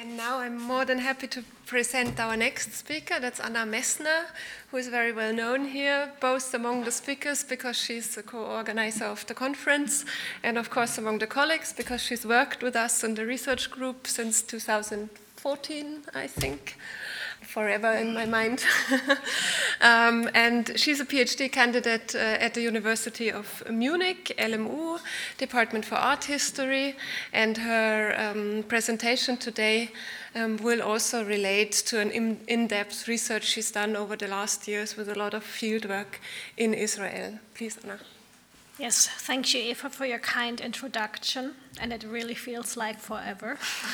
And now I'm more than happy to present our next speaker. That's Anna Messner, who is very well known here, both among the speakers because she's the co-organizer of the conference, and of course among the colleagues because she's worked with us in the research group since 2014, I think. Forever in my mind. And she's a PhD candidate at the University of Munich, LMU, Department for Art History, and her presentation today will also relate to an in-depth research she's done over the last years with a lot of fieldwork in Israel. Please, Anna. Yes, thank you, Eva, for your kind introduction, and it really feels like forever.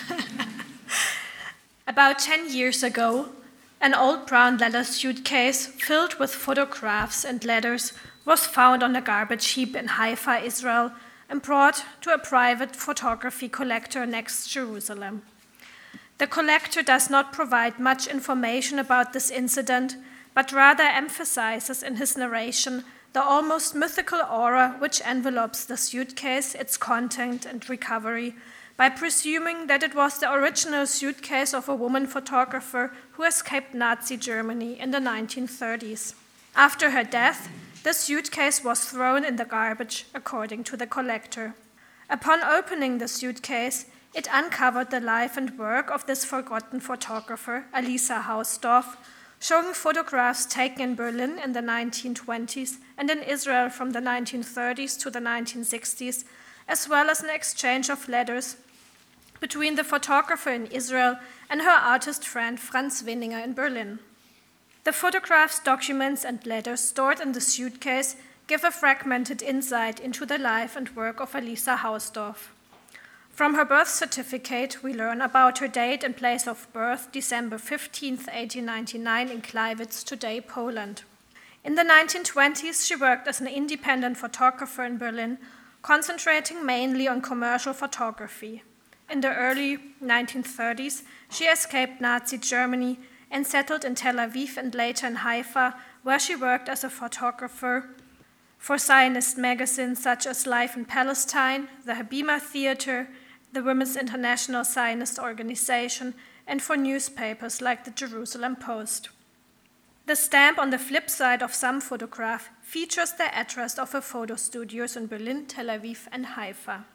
About 10 years ago, an old brown leather suitcase filled with photographs and letters was found on a garbage heap in Haifa, Israel, and brought to a private photography collector next to Jerusalem. The collector does not provide much information about this incident, but rather emphasizes in his narration the almost mythical aura which envelopes the suitcase, its content, and recovery, by presuming that it was the original suitcase of a woman photographer who escaped Nazi Germany in the 1930s. After her death, the suitcase was thrown in the garbage, according to the collector. Upon opening the suitcase, it uncovered the life and work of this forgotten photographer, Alisa Hausdorff, showing photographs taken in Berlin in the 1920s and in Israel from the 1930s to the 1960s, as well as an exchange of letters between the photographer in Israel and her artist friend Franz Winninger in Berlin. The photographs, documents, and letters stored in the suitcase give a fragmented insight into the life and work of Alisa Hausdorff. From her birth certificate, we learn about her date and place of birth, December 15, 1899, in Kleiwitz, today Poland. In the 1920s, she worked as an independent photographer in Berlin, concentrating mainly on commercial photography. In the early 1930s, she escaped Nazi Germany and settled in Tel Aviv and later in Haifa, where she worked as a photographer for Zionist magazines such as Life in Palestine, the Habima Theater, the Women's International Zionist Organization, and for newspapers like the Jerusalem Post. The stamp on the flip side of some photograph features the address of her photo studios in Berlin, Tel Aviv, and Haifa.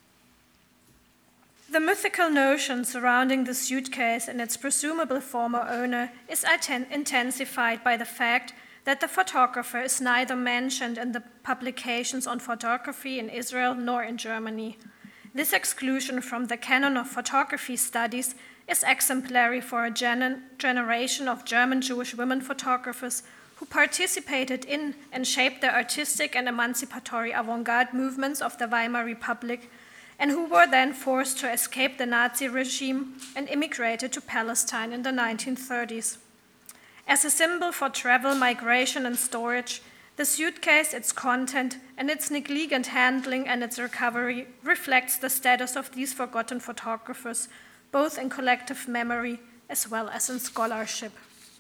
The mythical notion surrounding the suitcase and its presumable former owner is intensified by the fact that the photographer is neither mentioned in the publications on photography in Israel nor in Germany. This exclusion from the canon of photography studies is exemplary for a generation of German Jewish women photographers who participated in and shaped the artistic and emancipatory avant-garde movements of the Weimar Republic, and who were then forced to escape the Nazi regime and immigrated to Palestine in the 1930s. As a symbol for travel, migration, and storage, the suitcase, its content, and its negligent handling and its recovery reflects the status of these forgotten photographers, both in collective memory as well as in scholarship.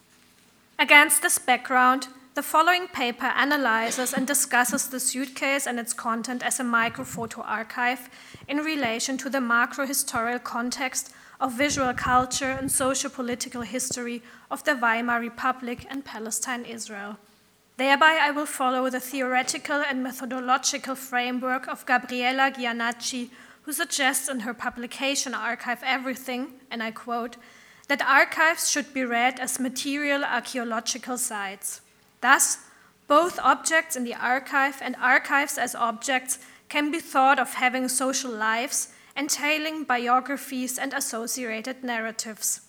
Against this background, the following paper analyzes and discusses the suitcase and its content as a microphoto archive in relation to the macro-historical context of visual culture and socio-political history of the Weimar Republic and Palestine-Israel. Thereby, I will follow the theoretical and methodological framework of Gabriela Giannacci, who suggests in her publication Archive Everything, and I quote, that archives should be read as material archaeological sites. Thus, both objects in the archive and archives as objects can be thought of having social lives, entailing biographies and associated narratives.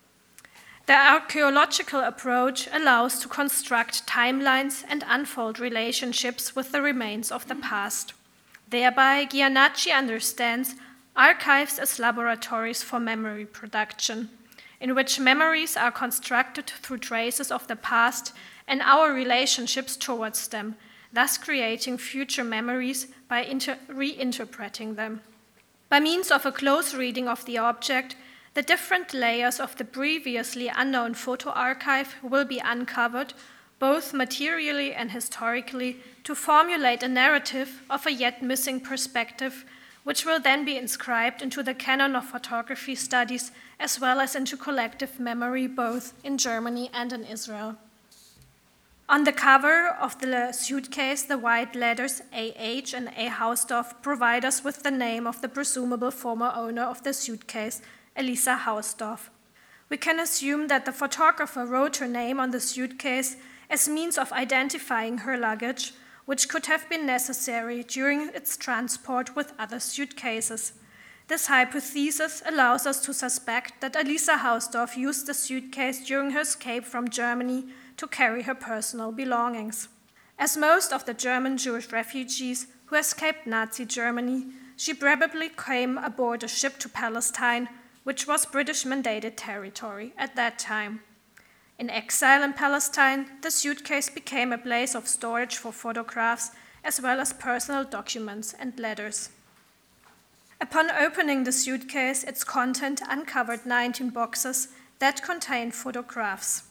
The archaeological approach allows to construct timelines and unfold relationships with the remains of the past. Thereby, Giannacci understands archives as laboratories for memory production, in which memories are constructed through traces of the past and our relationships towards them, thus creating future memories by reinterpreting them. By means of a close reading of the object, the different layers of the previously unknown photo archive will be uncovered, both materially and historically, to formulate a narrative of a yet missing perspective which will then be inscribed into the canon of photography studies as well as into collective memory both in Germany and in Israel. On the cover of the suitcase, the white letters AH and A. Hausdorff provide us with the name of the presumable former owner of the suitcase, Elisa Hausdorff. We can assume that the photographer wrote her name on the suitcase as means of identifying her luggage, which could have been necessary during its transport with other suitcases. This hypothesis allows us to suspect that Elisa Hausdorff used the suitcase during her escape from Germany to carry her personal belongings. As most of the German Jewish refugees who escaped Nazi Germany, she probably came aboard a ship to Palestine, which was British mandated territory at that time. In exile in Palestine, the suitcase became a place of storage for photographs as well as personal documents and letters. Upon opening the suitcase, its content uncovered 19 boxes that contained photographs.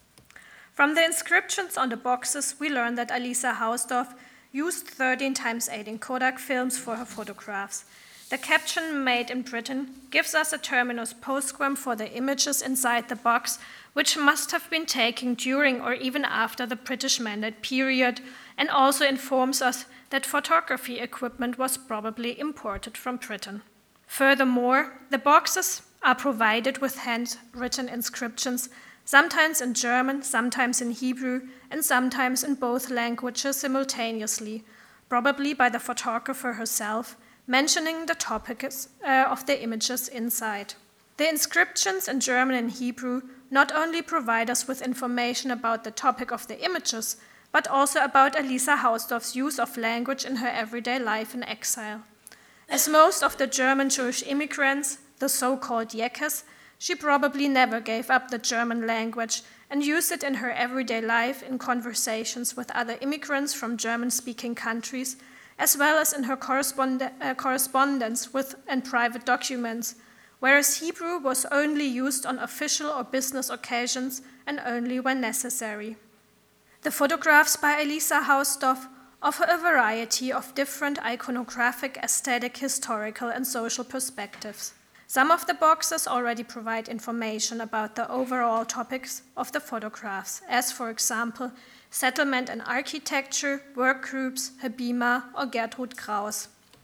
From the inscriptions on the boxes, we learn that Elisa Hausdorff used 13x18 Kodak films for her photographs. The caption "Made in Britain" gives us a terminus postquem for the images inside the box, which must have been taken during or even after the British Mandate period, and also informs us that photography equipment was probably imported from Britain. Furthermore, the boxes are provided with handwritten inscriptions, sometimes in German, sometimes in Hebrew, and sometimes in both languages simultaneously, probably by the photographer herself, mentioning the topics of the images inside. The inscriptions in German and Hebrew not only provide us with information about the topic of the images, but also about Elisa Hausdorff's use of language in her everyday life in exile. As most of the German Jewish immigrants, the so-called Jekes, she probably never gave up the German language and used it in her everyday life in conversations with other immigrants from German-speaking countries, as well as in her correspondence with and private documents, whereas Hebrew was only used on official or business occasions and only when necessary. The photographs by Elisa Hausdorff offer a variety of different iconographic, aesthetic, historical, and social perspectives. Some of the boxes already provide information about the overall topics of the photographs, as, for example, settlement and architecture, work groups, Habima, or Gertrud Kraus.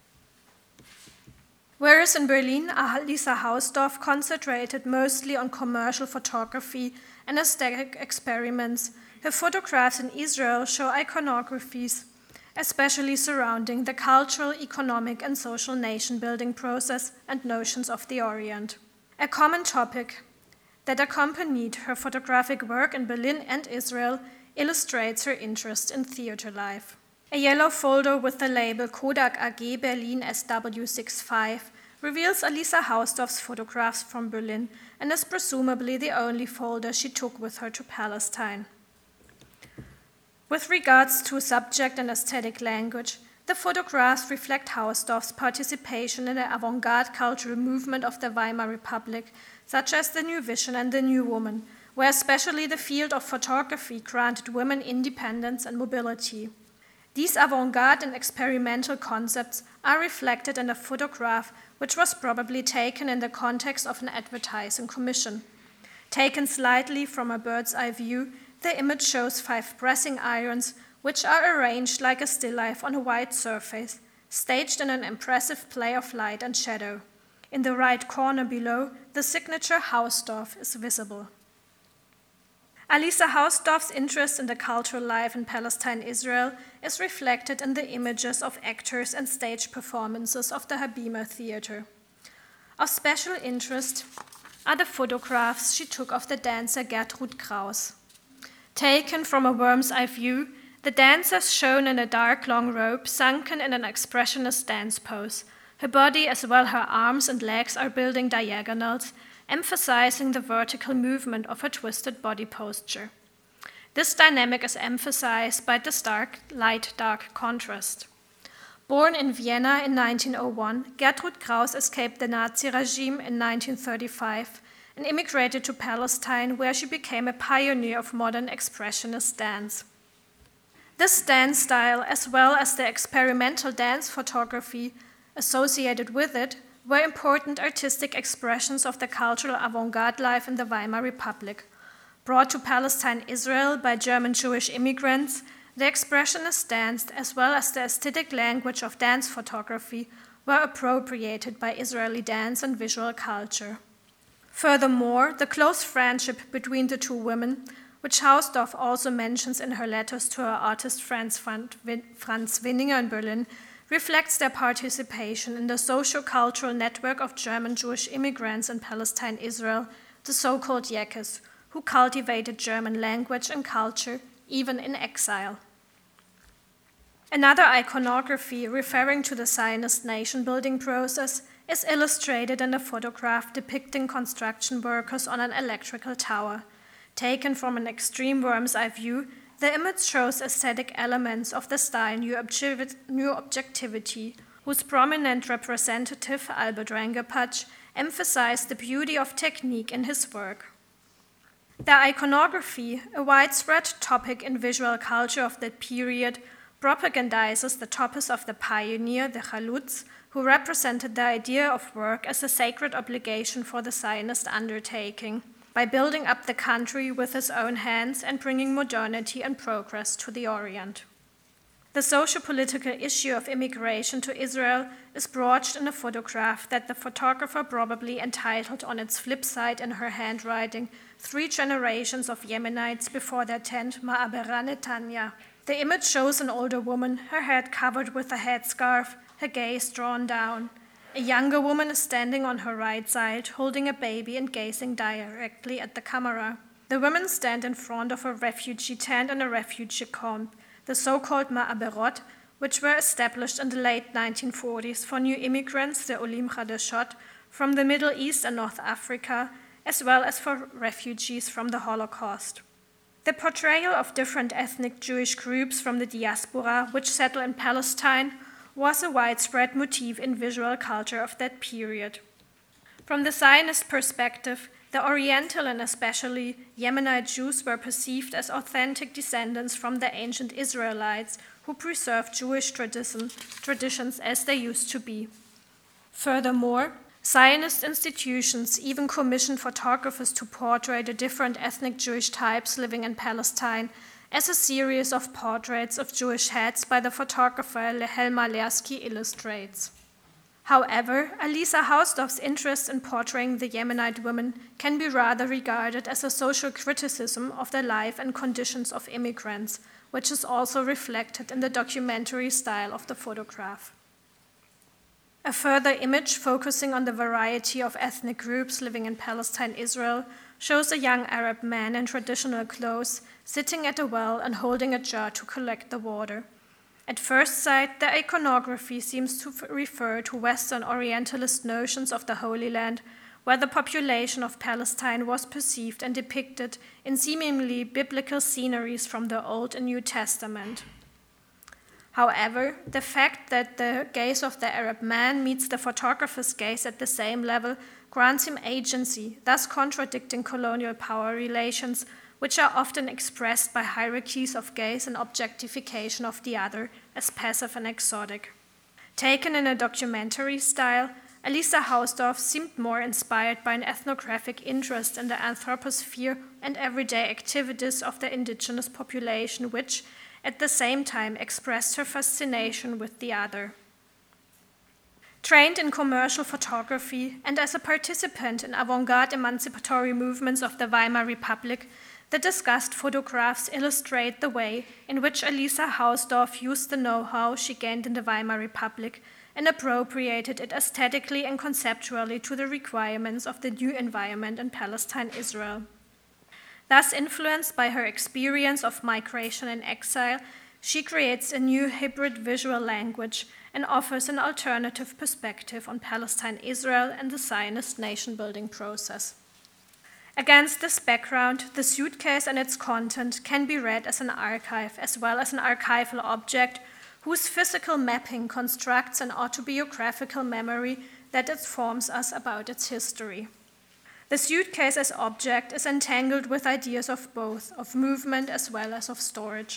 Whereas in Berlin, Elisa Hausdorff concentrated mostly on commercial photography and aesthetic experiments, her photographs in Israel show iconographies, especially surrounding the cultural, economic, and social nation-building process and notions of the Orient. A common topic that accompanied her photographic work in Berlin and Israel illustrates her interest in theater life. A yellow folder with the label Kodak AG Berlin SW65 reveals Elisa Hausdorff's photographs from Berlin and is presumably the only folder she took with her to Palestine. With regards to subject and aesthetic language, the photographs reflect Hausdorff's participation in the avant-garde cultural movement of the Weimar Republic, such as the New Vision and the New Woman, where especially the field of photography granted women independence and mobility. These avant-garde and experimental concepts are reflected in a photograph which was probably taken in the context of an advertising commission. Taken slightly from a bird's eye view, the image shows 5 pressing irons, which are arranged like a still life on a white surface, staged in an impressive play of light and shadow. In the right corner below, the signature Hausdorff is visible. Elisa Hausdorff's interest in the cultural life in Palestine-Israel is reflected in the images of actors and stage performances of the Habima Theater. Of special interest are the photographs she took of the dancer Gertrud Kraus. Taken from a worm's eye view, the dancer is shown in a dark long robe sunken in an expressionist dance pose. Her body as well her arms and legs are building diagonals, emphasizing the vertical movement of her twisted body posture. This dynamic is emphasized by this light-dark contrast. Born in Vienna in 1901, Gertrud Kraus escaped the Nazi regime in 1935 and immigrated to Palestine, where she became a pioneer of modern expressionist dance. This dance style, as well as the experimental dance photography, associated with it were important artistic expressions of the cultural avant-garde life in the Weimar Republic. Brought to Palestine, Israel by German Jewish immigrants, the expressionist dance, as well as the aesthetic language of dance photography, were appropriated by Israeli dance and visual culture. Furthermore, the close friendship between the two women, which Hausdorff also mentions in her letters to her artist Franz Winninger in Berlin, reflects their participation in the socio-cultural network of German Jewish immigrants in Palestine, Israel, the so-called Yekes, who cultivated German language and culture, even in exile. Another iconography referring to the Zionist nation-building process is illustrated in a photograph depicting construction workers on an electrical tower. Taken from an extreme worm's eye view, the image shows aesthetic elements of the style New Objectivity, whose prominent representative, Albert Rangapatch, emphasized the beauty of technique in his work. The iconography, a widespread topic in visual culture of that period, propagandizes the topos of the pioneer, the Chalutz, who represented the idea of work as a sacred obligation for the Zionist undertaking, by building up the country with his own hands and bringing modernity and progress to the Orient. The socio-political issue of immigration to Israel is broached in a photograph that the photographer probably entitled on its flip side in her handwriting, 3 generations of Yemenites before their tent, Ma'abera Netanya. The image shows an older woman, her head covered with a headscarf, her gaze drawn down. A younger woman is standing on her right side, holding a baby and gazing directly at the camera. The women stand in front of a refugee tent and a refugee camp, the so-called Ma'aberot, which were established in the late 1940s for new immigrants, the Olim Chadashot, from the Middle East and North Africa, as well as for refugees from the Holocaust. The portrayal of different ethnic Jewish groups from the diaspora which settle in Palestine was a widespread motif in visual culture of that period. From the Zionist perspective, the Oriental and especially Yemenite Jews were perceived as authentic descendants from the ancient Israelites who preserved Jewish traditions as they used to be. Furthermore, Zionist institutions even commissioned photographers to portray the different ethnic Jewish types living in Palestine as a series of portraits of Jewish heads by the photographer Lehel Malersky illustrates. However, Alisa Hausdorff's interest in portraying the Yemenite women can be rather regarded as a social criticism of the life and conditions of immigrants, which is also reflected in the documentary style of the photograph. A further image focusing on the variety of ethnic groups living in Palestine, Israel, shows a young Arab man in traditional clothes sitting at a well and holding a jar to collect the water. At first sight, the iconography seems to refer to Western Orientalist notions of the Holy Land, where the population of Palestine was perceived and depicted in seemingly biblical sceneries from the Old and New Testament. However, the fact that the gaze of the Arab man meets the photographer's gaze at the same level grants him agency, thus contradicting colonial power relations, which are often expressed by hierarchies of gaze and objectification of the other as passive and exotic. Taken in a documentary style, Alisa Hausdorff seemed more inspired by an ethnographic interest in the anthroposphere and everyday activities of the indigenous population, which, at the same time, expressed her fascination with the other. Trained in commercial photography and as a participant in avant-garde emancipatory movements of the Weimar Republic, the discussed photographs illustrate the way in which Alisa Hausdorff used the know-how she gained in the Weimar Republic and appropriated it aesthetically and conceptually to the requirements of the new environment in Palestine, Israel. Thus influenced by her experience of migration and exile, she creates a new hybrid visual language and offers an alternative perspective on Palestine, Israel, and the Zionist nation-building process. Against this background, the suitcase and its content can be read as an archive as well as an archival object whose physical mapping constructs an autobiographical memory that informs us about its history. The suitcase as object is entangled with ideas of both, of movement as well as of storage.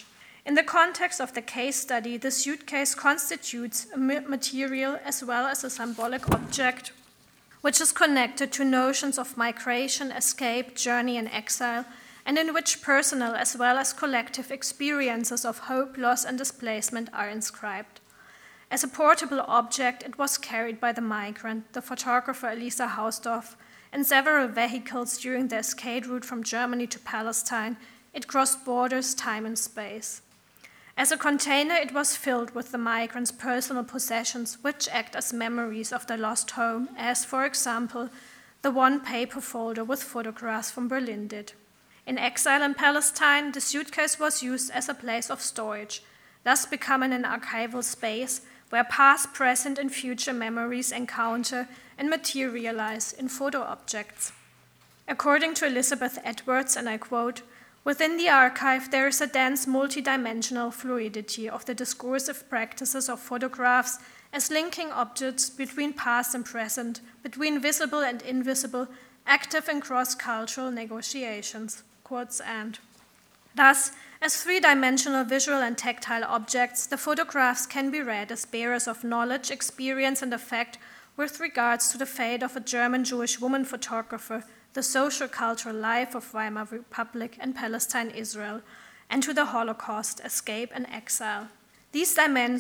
In the context of the case study, the suitcase constitutes a material as well as a symbolic object, which is connected to notions of migration, escape, journey, and exile, and in which personal as well as collective experiences of hope, loss, and displacement are inscribed. As a portable object, it was carried by the migrant, the photographer Elisa Hausdorff, in several vehicles during the escape route from Germany to Palestine. It crossed borders, time, and space. As a container, it was filled with the migrants' personal possessions, which act as memories of their lost home, as, for example, the one paper folder with photographs from Berlin did. In exile in Palestine, the suitcase was used as a place of storage, thus becoming an archival space where past, present, and future memories encounter and materialize in photo objects. According to Elizabeth Edwards, and I quote, "Within the archive, there is a dense multidimensional fluidity of the discursive practices of photographs as linking objects between past and present, between visible and invisible, active in cross-cultural negotiations." Quotes end. Thus, as three-dimensional visual and tactile objects, the photographs can be read as bearers of knowledge, experience, and effect with regards to the fate of a German Jewish woman photographer, the social-cultural life of Weimar Republic and Palestine, Israel, and to the Holocaust, escape, and exile. These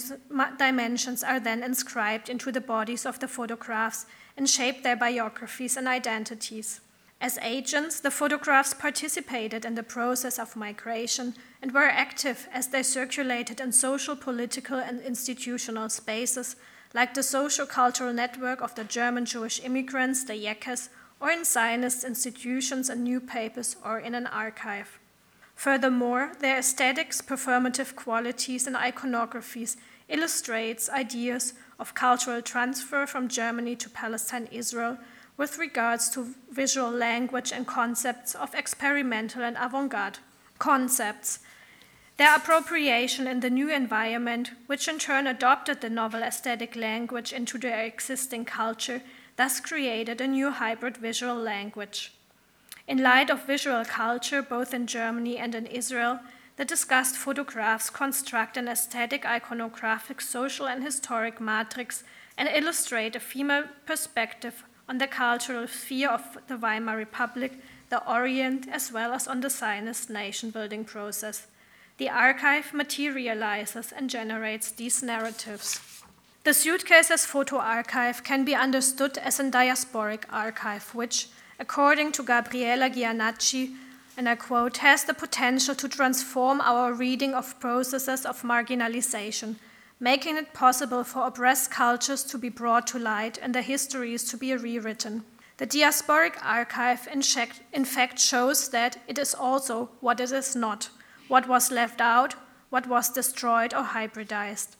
dimensions are then inscribed into the bodies of the photographs and shape their biographies and identities. As agents, the photographs participated in the process of migration and were active as they circulated in social, political, and institutional spaces, like the social-cultural network of the German Jewish immigrants, the Yekes, or in Zionist institutions and newspapers, or in an archive. Furthermore, their aesthetics, performative qualities, and iconographies illustrates ideas of cultural transfer from Germany to Palestine, Israel, with regards to visual language and concepts of experimental and avant-garde concepts. Their appropriation in the new environment, which in turn adopted the novel aesthetic language into their existing culture, thus created a new hybrid visual language. In light of visual culture, both in Germany and in Israel, the discussed photographs construct an aesthetic, iconographic, social, and historic matrix and illustrate a female perspective on the cultural sphere of the Weimar Republic, the Orient, as well as on the Zionist nation-building process. The archive materializes and generates these narratives. The suitcase as photo archive can be understood as a diasporic archive, which, according to Gabriela Giannacci, and I quote, has the potential to transform our reading of processes of marginalization, making it possible for oppressed cultures to be brought to light and their histories to be rewritten. The diasporic archive, in fact, shows that it is also what it is not, what was left out, what was destroyed or hybridized,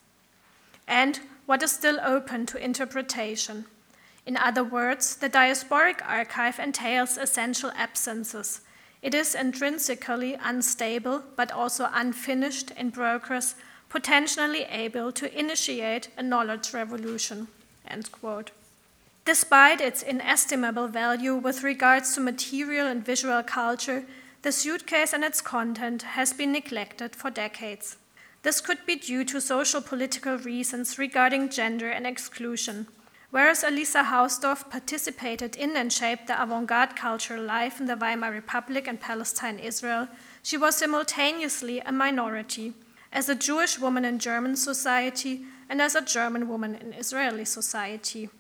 and what is still open to interpretation. In other words, the diasporic archive entails essential absences. It is intrinsically unstable, but also unfinished in progress, potentially able to initiate a knowledge revolution, end quote. Despite its inestimable value with regards to material and visual culture, the suitcase and its content has been neglected for decades. This could be due to social-political reasons regarding gender and exclusion. Whereas Elisa Hausdorff participated in and shaped the avant-garde cultural life in the Weimar Republic and Palestine, Israel, she was simultaneously a minority, as a Jewish woman in German society and as a German woman in Israeli society.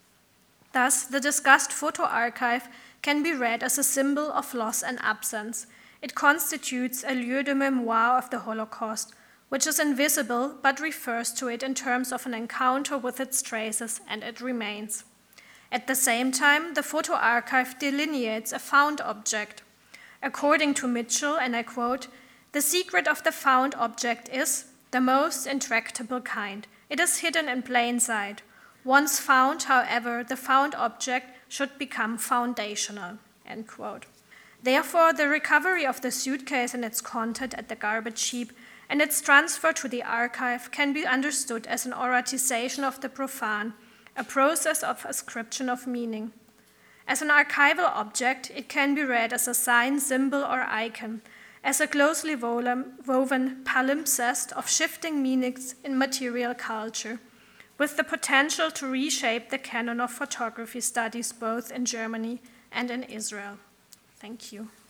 Thus, the discussed photo archive can be read as a symbol of loss and absence. It constitutes a lieu de mémoire of the Holocaust, which is invisible but refers to it in terms of an encounter with its traces, and it remains. At the same time, the photo archive delineates a found object. According to Mitchell, and I quote, "The secret of the found object is the most intractable kind. It is hidden in plain sight. Once found, however, the found object should become foundational," end quote. Therefore, the recovery of the suitcase and its content at the garbage heap and its transfer to the archive can be understood as an oratization of the profane, a process of ascription of meaning. As an archival object, it can be read as a sign, symbol, or icon, as a closely woven palimpsest of shifting meanings in material culture, with the potential to reshape the canon of photography studies both in Germany and in Israel. Thank you.